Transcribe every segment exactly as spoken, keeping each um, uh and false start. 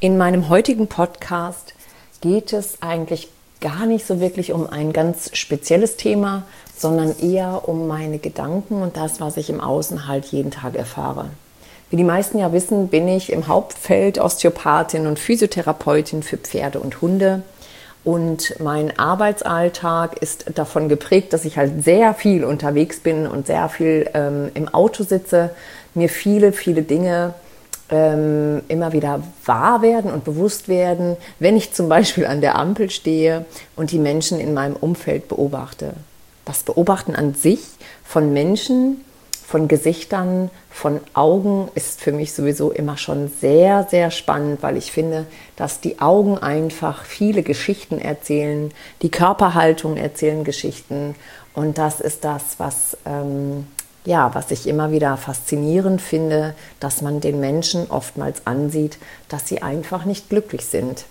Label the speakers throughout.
Speaker 1: In meinem heutigen Podcast geht es eigentlich gar nicht so wirklich um ein ganz spezielles Thema, sondern eher um meine Gedanken und das, was ich im Außen halt jeden Tag erfahre. Wie die meisten ja wissen, bin ich im Hauptfeld Osteopathin und Physiotherapeutin für Pferde und Hunde. Und mein Arbeitsalltag ist davon geprägt, dass ich halt sehr viel unterwegs bin und sehr viel ähm, im Auto sitze, mir viele, viele Dinge ähm, immer wieder wahr werden und bewusst werden, wenn ich zum Beispiel an der Ampel stehe und die Menschen in meinem Umfeld beobachte. Das Beobachten an sich von Menschen, von Gesichtern, von Augen ist für mich sowieso immer schon sehr, sehr spannend, weil ich finde, dass die Augen einfach viele Geschichten erzählen, die Körperhaltung erzählen Geschichten und das ist das, was, ähm, ja, was ich immer wieder faszinierend finde, dass man den Menschen oftmals ansieht, dass sie einfach nicht glücklich sind.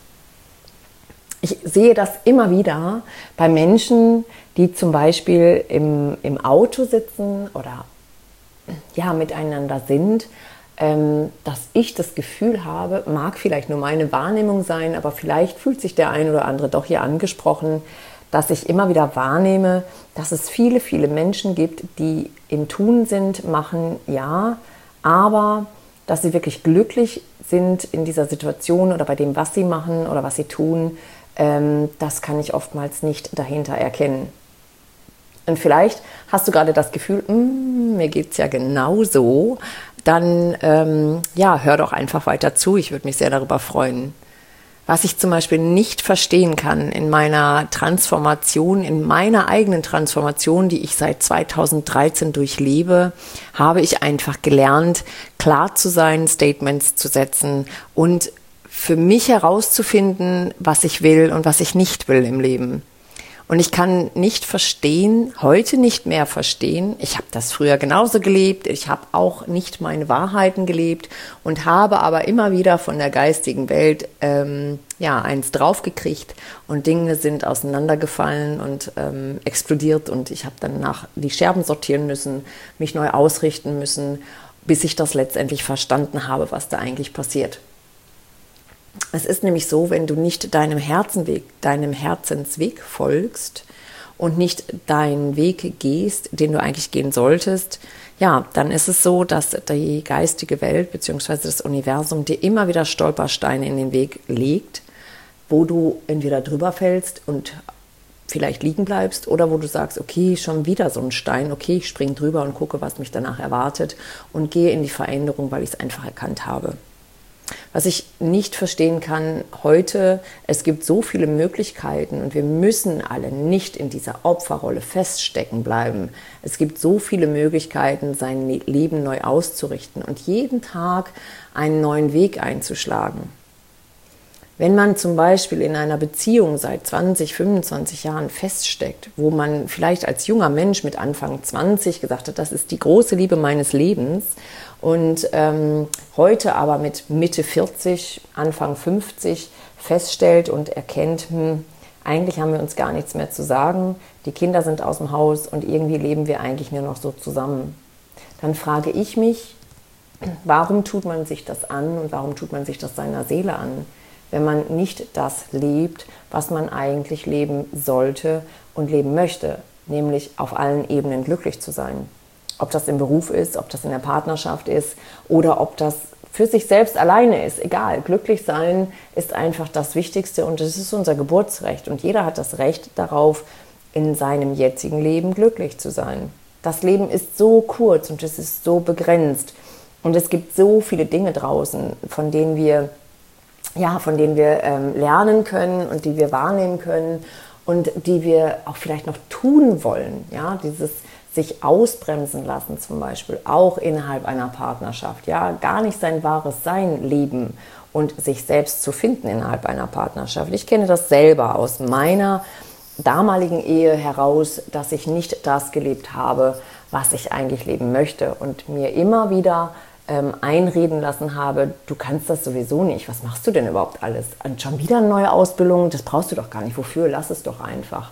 Speaker 1: Ich sehe das immer wieder bei Menschen, die zum Beispiel im, im Auto sitzen oder ja, miteinander sind, ähm, dass ich das Gefühl habe, mag vielleicht nur meine Wahrnehmung sein, aber vielleicht fühlt sich der ein oder andere doch hier angesprochen, dass ich immer wieder wahrnehme, dass es viele, viele Menschen gibt, die im Tun sind, machen, ja, aber dass sie wirklich glücklich sind in dieser Situation oder bei dem, was sie machen oder was sie tun, ähm, das kann ich oftmals nicht dahinter erkennen. Und vielleicht hast du gerade das Gefühl, mir geht es ja genauso, dann ähm, ja, hör doch einfach weiter zu, ich würde mich sehr darüber freuen. Was ich zum Beispiel nicht verstehen kann in meiner Transformation, in meiner eigenen Transformation, die ich seit zweitausenddreizehn durchlebe, habe ich einfach gelernt, klar zu sein, Statements zu setzen und für mich herauszufinden, was ich will und was ich nicht will im Leben. Und ich kann nicht verstehen, heute nicht mehr verstehen, ich habe das früher genauso gelebt, ich habe auch nicht meine Wahrheiten gelebt und habe aber immer wieder von der geistigen Welt ähm, ja, eins draufgekriegt und Dinge sind auseinandergefallen und ähm, explodiert und ich habe danach die Scherben sortieren müssen, mich neu ausrichten müssen, bis ich das letztendlich verstanden habe, was da eigentlich passiert. Es ist nämlich so, wenn du nicht deinem Herzenweg, deinem Herzensweg folgst und nicht deinen Weg gehst, den du eigentlich gehen solltest, ja, dann ist es so, dass die geistige Welt bzw. das Universum dir immer wieder Stolpersteine in den Weg legt, wo du entweder drüber fällst und vielleicht liegen bleibst oder wo du sagst, okay, schon wieder so ein Stein, okay, ich springe drüber und gucke, was mich danach erwartet und gehe in die Veränderung, weil ich es einfach erkannt habe. Was ich nicht verstehen kann heute, es gibt so viele Möglichkeiten und wir müssen alle nicht in dieser Opferrolle feststecken bleiben. Es gibt so viele Möglichkeiten, sein Leben neu auszurichten und jeden Tag einen neuen Weg einzuschlagen. Wenn man zum Beispiel in einer Beziehung seit zwanzig, fünfundzwanzig Jahren feststeckt, wo man vielleicht als junger Mensch mit Anfang zwanzig gesagt hat, das ist die große Liebe meines Lebens und ähm, heute aber mit Mitte vierzig, Anfang fünfzig feststellt und erkennt, hm, eigentlich haben wir uns gar nichts mehr zu sagen, die Kinder sind aus dem Haus und irgendwie leben wir eigentlich nur noch so zusammen. Dann frage ich mich, warum tut man sich das an und warum tut man sich das seiner Seele an? Wenn man nicht das lebt, was man eigentlich leben sollte und leben möchte, nämlich auf allen Ebenen glücklich zu sein. Ob das im Beruf ist, ob das in der Partnerschaft ist oder ob das für sich selbst alleine ist, egal. Glücklich sein ist einfach das Wichtigste und es ist unser Geburtsrecht und jeder hat das Recht darauf, in seinem jetzigen Leben glücklich zu sein. Das Leben ist so kurz und es ist so begrenzt und es gibt so viele Dinge draußen, von denen wir ja, von denen wir ähm, lernen können und die wir wahrnehmen können und die wir auch vielleicht noch tun wollen. Ja, dieses sich ausbremsen lassen zum Beispiel, auch innerhalb einer Partnerschaft. Ja, gar nicht sein wahres Sein leben und sich selbst zu finden innerhalb einer Partnerschaft. Ich kenne das selber aus meiner damaligen Ehe heraus, dass ich nicht das gelebt habe, was ich eigentlich leben möchte und mir immer wieder Ähm, einreden lassen habe, du kannst das sowieso nicht, was machst du denn überhaupt alles? Und schon wieder eine neue Ausbildung, das brauchst du doch gar nicht, wofür, lass es doch einfach.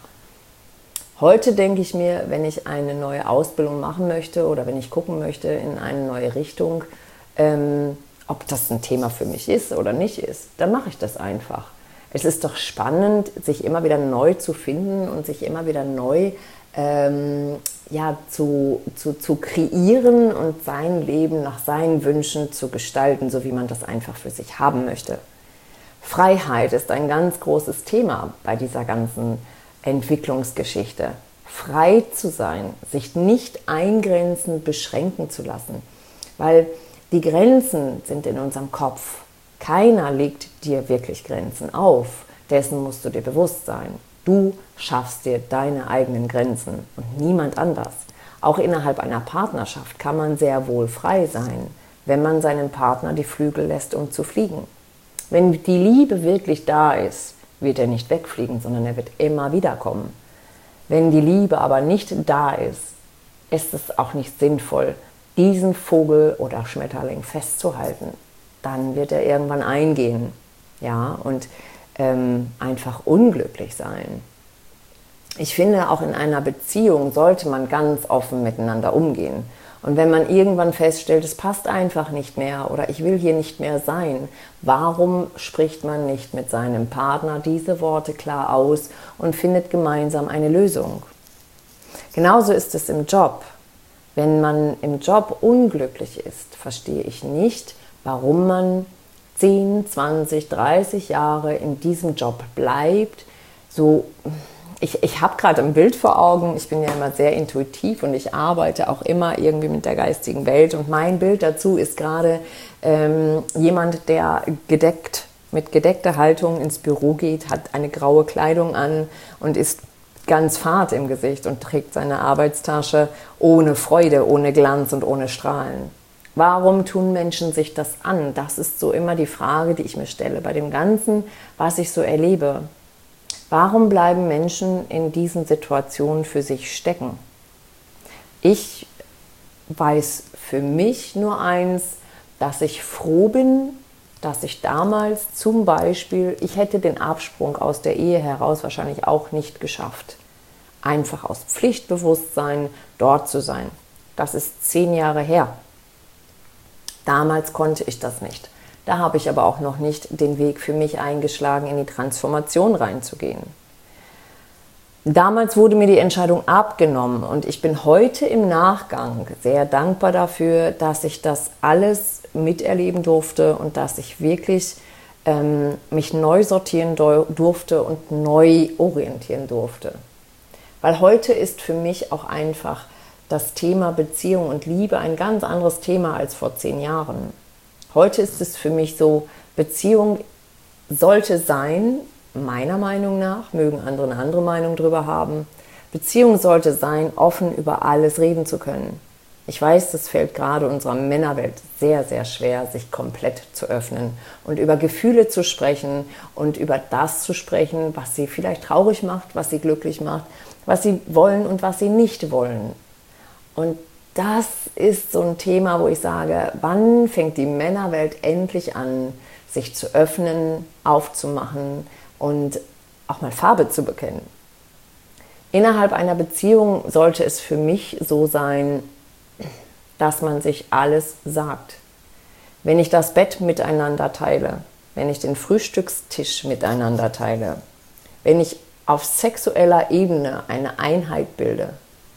Speaker 1: Heute denke ich mir, wenn ich eine neue Ausbildung machen möchte oder wenn ich gucken möchte in eine neue Richtung, ähm, ob das ein Thema für mich ist oder nicht ist, dann mache ich das einfach. Es ist doch spannend, sich immer wieder neu zu finden und sich immer wieder neu ähm, ja, zu, zu, zu kreieren und sein Leben nach seinen Wünschen zu gestalten, so wie man das einfach für sich haben möchte. Freiheit ist ein ganz großes Thema bei dieser ganzen Entwicklungsgeschichte. Frei zu sein, sich nicht eingrenzen, beschränken zu lassen, weil die Grenzen sind in unserem Kopf. Keiner legt dir wirklich Grenzen auf, dessen musst du dir bewusst sein. Du schaffst dir deine eigenen Grenzen und niemand anders. Auch innerhalb einer Partnerschaft kann man sehr wohl frei sein, wenn man seinem Partner die Flügel lässt, um zu fliegen. Wenn die Liebe wirklich da ist, wird er nicht wegfliegen, sondern er wird immer wieder kommen. Wenn die Liebe aber nicht da ist, ist es auch nicht sinnvoll, diesen Vogel oder Schmetterling festzuhalten. Dann wird er irgendwann eingehen, ja, und ähm, einfach unglücklich sein. Ich finde, auch in einer Beziehung sollte man ganz offen miteinander umgehen. Und wenn man irgendwann feststellt, es passt einfach nicht mehr oder ich will hier nicht mehr sein, warum spricht man nicht mit seinem Partner diese Worte klar aus und findet gemeinsam eine Lösung? Genauso ist es im Job. Wenn man im Job unglücklich ist, verstehe ich nicht, warum man zehn, zwanzig, dreißig Jahre in diesem Job bleibt. So, ich, ich habe gerade ein Bild vor Augen, ich bin ja immer sehr intuitiv und ich arbeite auch immer irgendwie mit der geistigen Welt. Und mein Bild dazu ist gerade ähm, jemand, der gedeckt, mit gedeckter Haltung ins Büro geht, hat eine graue Kleidung an und ist ganz fad im Gesicht und trägt seine Arbeitstasche ohne Freude, ohne Glanz und ohne Strahlen. Warum tun Menschen sich das an? Das ist so immer die Frage, die ich mir stelle bei dem Ganzen, was ich so erlebe. Warum bleiben Menschen in diesen Situationen für sich stecken? Ich weiß für mich nur eins, dass ich froh bin, dass ich damals zum Beispiel, ich hätte den Absprung aus der Ehe heraus wahrscheinlich auch nicht geschafft. Einfach aus Pflichtbewusstsein dort zu sein. Das ist zehn Jahre her. Damals konnte ich das nicht. Da habe ich aber auch noch nicht den Weg für mich eingeschlagen, in die Transformation reinzugehen. Damals wurde mir die Entscheidung abgenommen und ich bin heute im Nachgang sehr dankbar dafür, dass ich das alles miterleben durfte und dass ich wirklich ähm, mich neu sortieren durfte und neu orientieren durfte. Weil heute ist für mich auch einfach das Thema Beziehung und Liebe ein ganz anderes Thema als vor zehn Jahren. Heute ist es für mich so, Beziehung sollte sein, meiner Meinung nach, mögen andere eine andere Meinung drüber haben, Beziehung sollte sein, offen über alles reden zu können. Ich weiß, das fällt gerade unserer Männerwelt sehr, sehr schwer, sich komplett zu öffnen und über Gefühle zu sprechen und über das zu sprechen, was sie vielleicht traurig macht, was sie glücklich macht, was sie wollen und was sie nicht wollen. Und das ist so ein Thema, wo ich sage, wann fängt die Männerwelt endlich an, sich zu öffnen, aufzumachen und auch mal Farbe zu bekennen. Innerhalb einer Beziehung sollte es für mich so sein, dass man sich alles sagt. Wenn ich das Bett miteinander teile, wenn ich den Frühstückstisch miteinander teile, wenn ich auf sexueller Ebene eine Einheit bilde,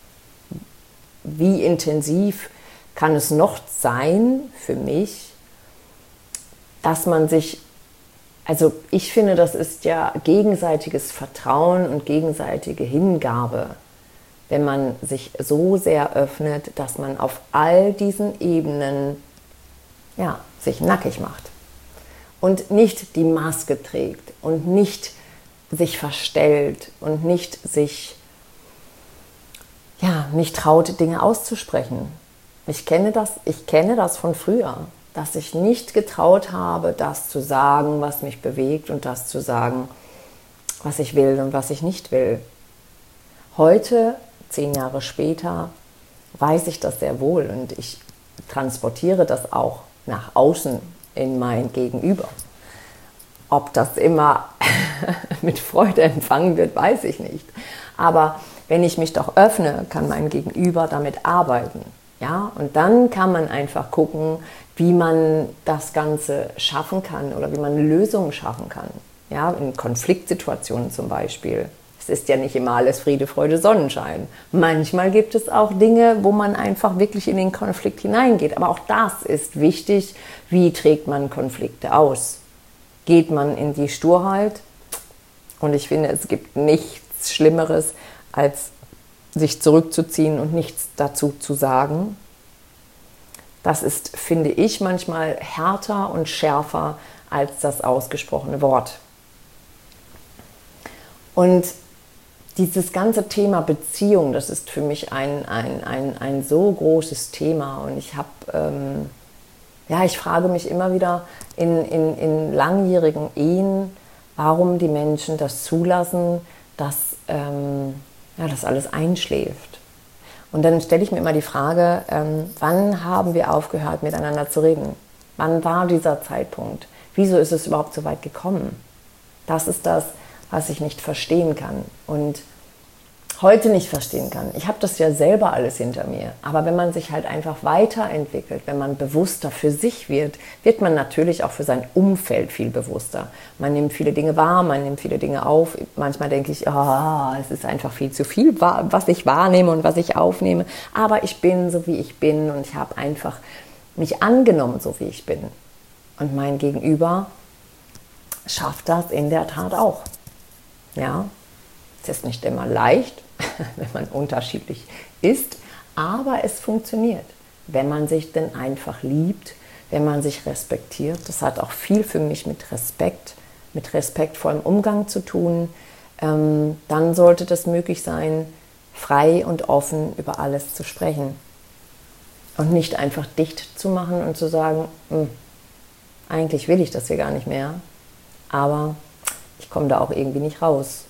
Speaker 1: wie intensiv kann es noch sein für mich, dass man sich, also ich finde, das ist ja gegenseitiges Vertrauen und gegenseitige Hingabe, wenn man sich so sehr öffnet, dass man auf all diesen Ebenen ja, sich nackig macht und nicht die Maske trägt und nicht sich verstellt und nicht sich ja, nicht traut, Dinge auszusprechen. Ich kenne das, ich kenne das von früher, dass ich nicht getraut habe, das zu sagen, was mich bewegt und das zu sagen, was ich will und was ich nicht will. Heute, zehn Jahre später, weiß ich das sehr wohl und ich transportiere das auch nach außen in mein Gegenüber. Ob das immer mit Freude empfangen wird, weiß ich nicht. Aber wenn ich mich doch öffne, kann mein Gegenüber damit arbeiten. Ja, und dann kann man einfach gucken, wie man das Ganze schaffen kann oder wie man Lösungen schaffen kann. Ja, in Konfliktsituationen zum Beispiel. Es ist ja nicht immer alles Friede, Freude, Sonnenschein. Manchmal gibt es auch Dinge, wo man einfach wirklich in den Konflikt hineingeht. Aber auch das ist wichtig. Wie trägt man Konflikte aus? Geht man in die Sturheit? Und ich finde, es gibt nichts Schlimmeres, als sich zurückzuziehen und nichts dazu zu sagen. Das ist, finde ich, manchmal härter und schärfer als das ausgesprochene Wort. Und dieses ganze Thema Beziehung, das ist für mich ein, ein, ein, ein so großes Thema. Und ich habe, ähm, ja, ich frage mich immer wieder in, in, in langjährigen Ehen, warum die Menschen das zulassen, dass ähm, ja, das alles einschläft. Und dann stelle ich mir immer die Frage, ähm, wann haben wir aufgehört, miteinander zu reden? Wann war dieser Zeitpunkt? Wieso ist es überhaupt so weit gekommen? Das ist das, was ich nicht verstehen kann und heute nicht verstehen kann. Ich habe das ja selber alles hinter mir. Aber wenn man sich halt einfach weiterentwickelt, wenn man bewusster für sich wird, wird man natürlich auch für sein Umfeld viel bewusster. Man nimmt viele Dinge wahr, man nimmt viele Dinge auf. Manchmal denke ich, oh, es ist einfach viel zu viel, was ich wahrnehme und was ich aufnehme. Aber ich bin so, wie ich bin und ich habe einfach mich angenommen, so wie ich bin. Und mein Gegenüber schafft das in der Tat auch. Ja, es ist nicht immer leicht, wenn man unterschiedlich ist, aber es funktioniert, wenn man sich denn einfach liebt, wenn man sich respektiert. Das hat auch viel für mich mit Respekt, mit respektvollem Umgang zu tun. Ähm, dann sollte das möglich sein, frei und offen über alles zu sprechen und nicht einfach dicht zu machen und zu sagen, eigentlich will ich das hier gar nicht mehr, aber ich komme da auch irgendwie nicht raus.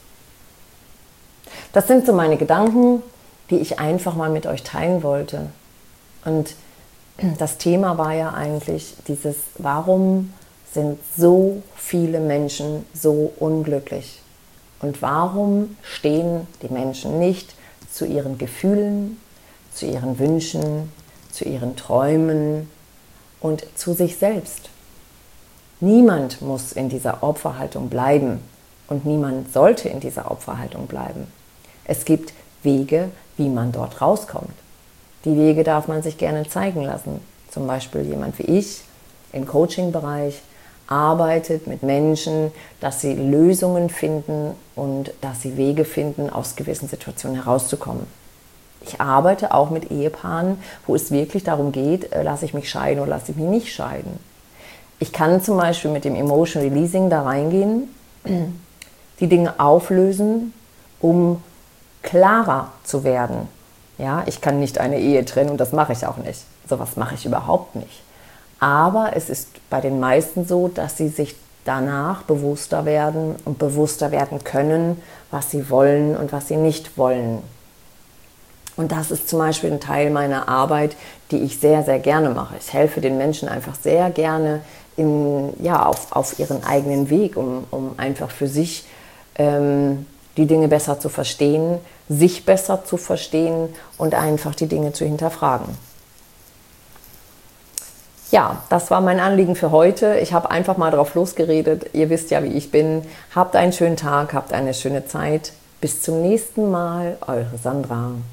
Speaker 1: Das sind so meine Gedanken, die ich einfach mal mit euch teilen wollte. Und das Thema war ja eigentlich dieses, warum sind so viele Menschen so unglücklich? Und warum stehen die Menschen nicht zu ihren Gefühlen, zu ihren Wünschen, zu ihren Träumen und zu sich selbst? Niemand muss in dieser Opferhaltung bleiben und niemand sollte in dieser Opferhaltung bleiben. Es gibt Wege, wie man dort rauskommt. Die Wege darf man sich gerne zeigen lassen. Zum Beispiel jemand wie ich im Coaching-Bereich arbeitet mit Menschen, dass sie Lösungen finden und dass sie Wege finden, aus gewissen Situationen herauszukommen. Ich arbeite auch mit Ehepaaren, wo es wirklich darum geht, lasse ich mich scheiden oder lasse ich mich nicht scheiden. Ich kann zum Beispiel mit dem Emotional Releasing da reingehen, die Dinge auflösen, um klarer zu werden. Ja, ich kann nicht eine Ehe trennen und das mache ich auch nicht. Sowas mache ich überhaupt nicht. Aber es ist bei den meisten so, dass sie sich danach bewusster werden und bewusster werden können, was sie wollen und was sie nicht wollen. Und das ist zum Beispiel ein Teil meiner Arbeit, die ich sehr, sehr gerne mache. Ich helfe den Menschen einfach sehr gerne in, ja, auf, auf ihren eigenen Weg, um, um einfach für sich ähm, die Dinge besser zu verstehen, sich besser zu verstehen und einfach die Dinge zu hinterfragen. Ja, das war mein Anliegen für heute. Ich habe einfach mal drauf losgeredet. Ihr wisst ja, wie ich bin. Habt einen schönen Tag, habt eine schöne Zeit. Bis zum nächsten Mal, eure Sandra.